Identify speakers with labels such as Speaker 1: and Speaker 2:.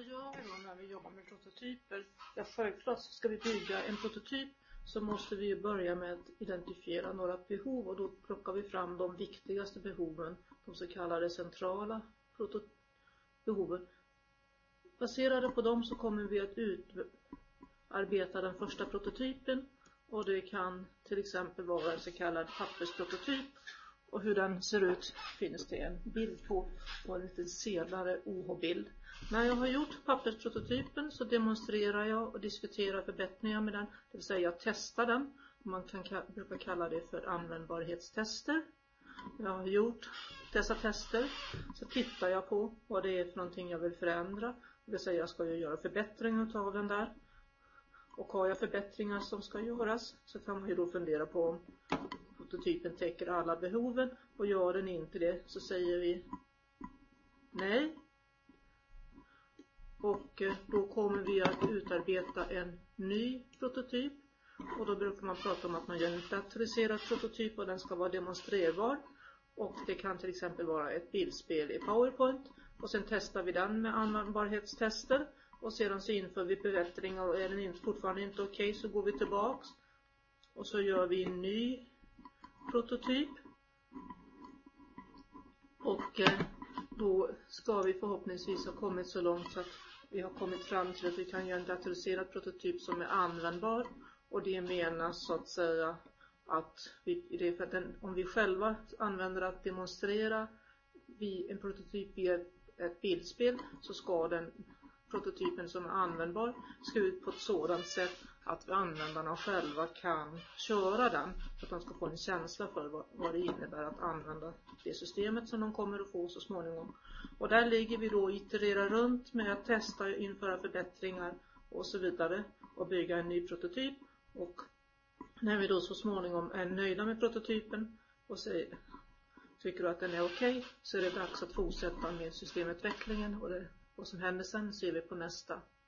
Speaker 1: gör vi då när vi jobbar med prototyper? Ja, självklart ska vi bygga en prototyp, så måste vi börja med att identifiera några behov, och då plockar vi fram de viktigaste behoven, de så kallade centrala behoven. Baserade på dem så kommer vi att utarbeta den första prototypen, och det kan till exempel vara en så kallad pappersprototyp, och hur den ser ut finns det en bild på och en lite senare OH-bild. När jag har gjort pappersprototypen så demonstrerar jag och diskuterar förbättringar med den, det vill säga jag testar den. Man brukar kalla det för användbarhetstester. Jag har gjort dessa tester, så tittar jag på vad det är för någonting jag vill förändra. Det vill säga jag ska ju göra förbättringar av den där. Och har jag förbättringar som ska göras så kan man ju då fundera på om prototypen täcker alla behoven, och gör den inte det så säger vi nej. Och då kommer vi att utarbeta en ny prototyp, och då brukar man prata om att man gör en datoriserad prototyp och den ska vara demonstrerbar. Och det kan till exempel vara ett bildspel i PowerPoint, och sen testar vi den med användbarhetstester, och sedan så inför vi förbättringar, och är den fortfarande inte okej så går vi tillbaks och så gör vi en ny prototyp. Och då ska vi förhoppningsvis ha kommit så långt så att vi har kommit fram till att vi kan göra en datoriserad prototyp som är användbar. Och det menas så att säga att det är för att om vi själva använder att demonstrera en prototyp via ett bildspel, så ska den prototypen som är användbar ska ut på ett sådant sätt att användarna själva kan köra den, så att de ska få en känsla för vad det innebär att använda det systemet som de kommer att få så småningom. Och där ligger vi då och itererar runt med att testa, införa förbättringar och så vidare och bygga en ny prototyp. Och när vi då så småningom är nöjda med prototypen och tycker du att den är okej, så är det dags att fortsätta med systemutvecklingen, och vad som händer sen ser vi på nästa